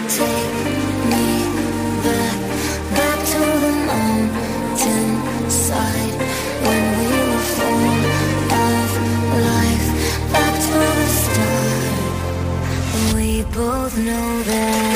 Take me back to the mountain side when we were full of life, back to the start. We both know that